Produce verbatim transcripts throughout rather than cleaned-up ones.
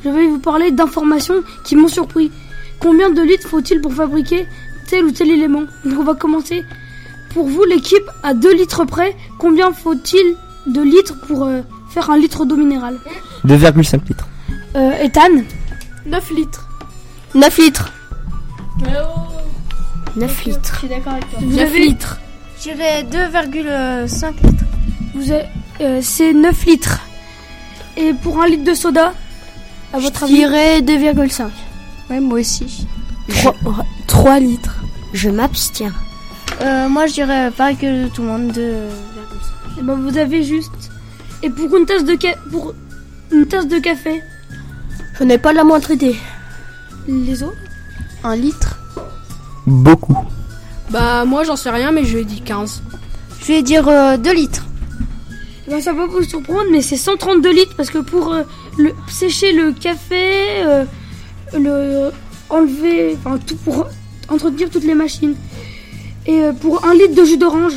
je vais vous parler d'informations qui m'ont surpris. Combien de litres faut-il pour fabriquer tel ou tel élément? Donc on va commencer. Pour vous, l'équipe, à deux litres près, combien faut-il de litres pour euh, faire un litre d'eau minérale? deux virgule cinq litres. Euh, Ethan? neuf litres. neuf litres. Oh. neuf litres. Je suis d'accord avec toi. Vous neuf avez- litres. Je dirais deux virgule cinq litres. Vous avez, euh, c'est neuf litres. Et pour un litre de soda, à votre Je avis? dirais deux virgule cinq. Ouais, moi aussi. trois litres. Je m'abstiens. Euh, moi, je dirais pareil que tout le monde, deux virgule cinq. Eh ben, vous avez juste. Et pour une tasse de ca- pour une tasse de café, Je n'ai pas la moindre idée. les autres? Un litre. Beaucoup. Bah, moi, j'en sais rien, mais je lui ai dit quinze. Je vais dire euh, deux litres. Eh ben, ça va vous surprendre, mais c'est cent trente-deux litres parce que pour euh, le, sécher le café, euh, le enlever, enfin tout pour entretenir toutes les machines. Et euh, pour un litre de jus d'orange,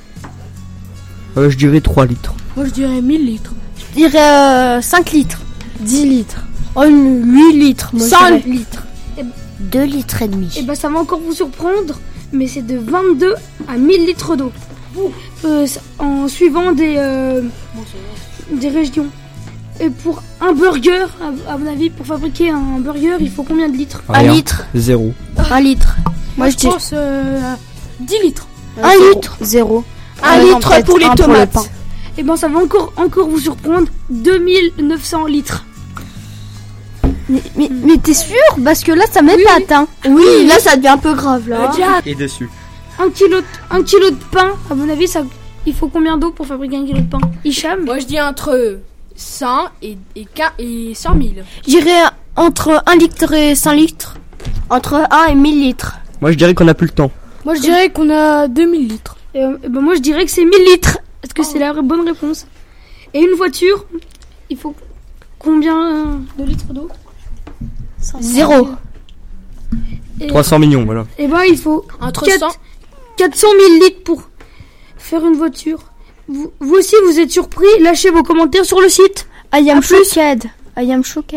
Euh, je dirais trois litres. Moi, je dirais mille litres. Je dirais euh, cinq litres. dix litres. Oh, huit litres. Moi, je cent dirais. litres. Deux litres et demi. et ben ça va encore vous surprendre, mais c'est de vingt-deux à mille litres d'eau. Euh, en suivant des, euh, des régions. Et pour un burger, à, à mon avis, pour fabriquer un burger, il faut combien de litres? Un Rien. litre. Zéro. Un litre. Moi, je je dirais pense euh, dix litres. un litre. Zéro. Un Euh, non, litre peut-être pour les un le tomates. pain. Et ben ça va encore, encore vous surprendre, deux mille neuf cents litres. Mais, mais, mais t'es sûr? Parce que là, ça m'épate, hein. Oui, là, ça devient un peu grave, là. Et dessus. Un kilo, de, un kilo de pain, à mon avis, ça, il faut combien d'eau pour fabriquer un kilo de pain? Hicham? Moi, je dis entre cent et, et, quinze et cent mille. Je dirais entre un litre et cinq litres. Entre un et mille litres. Moi je dirais qu'on a plus le temps. Moi, je dirais qu'on a deux mille litres. Et, euh, ben moi je dirais que c'est mille litres. Est-ce que c'est la bonne réponse? Et une voiture, il faut combien euh, de litres d'eau? Zéro. Et, trois cents millions, voilà. et ben il faut Entre quatre- cent. quatre cent mille litres pour faire une voiture. Vous, vous aussi vous êtes surpris? Lâchez vos commentaires sur le site. I am À plus. shocked. I am shocked.